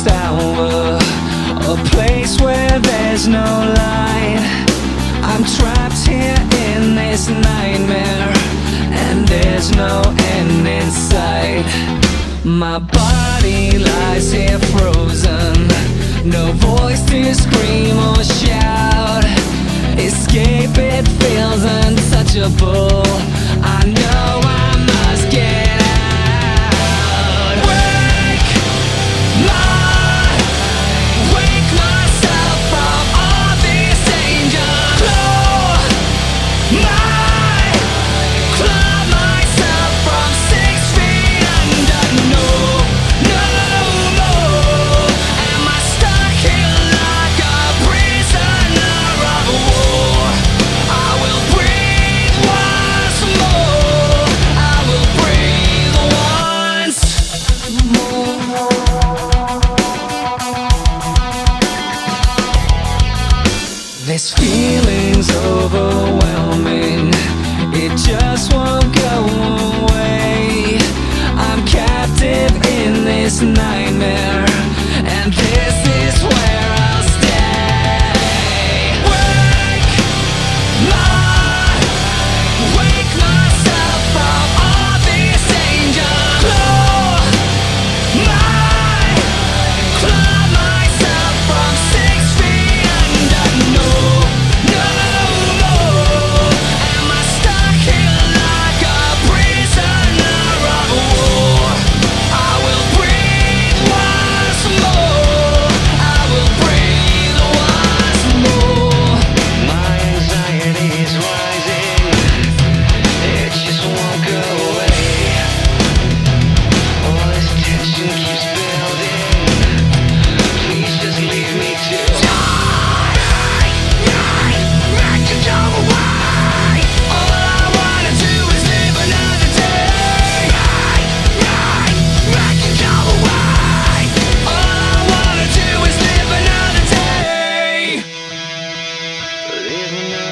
last hour, a place where there's no light. I'm trapped here in this nightmare, and there's no end in sight. My body lies here frozen, no voice to scream or shout. Escape, it feels untouchable. I know I must get out. Wake myself from all this danger. Claw myself from 6 feet under. No, no more. Am I stuck here like a prisoner of war? I will breathe once more. I will breathe once more. This feeling's overwhelming, it just won't go away. I'm captive in this nightmare, and this is where I'll stay. Wake myself from all this danger. Claw myself from 6 feet under. No, no more. Am I stuck here like a prisoner of war? I will breathe once more. I will breathe once more. My anxiety is rising, it just won't go away. All this tension keeps building. Please just leave me to die. All I wanna do is live another day. All I wanna do is live another day. Live another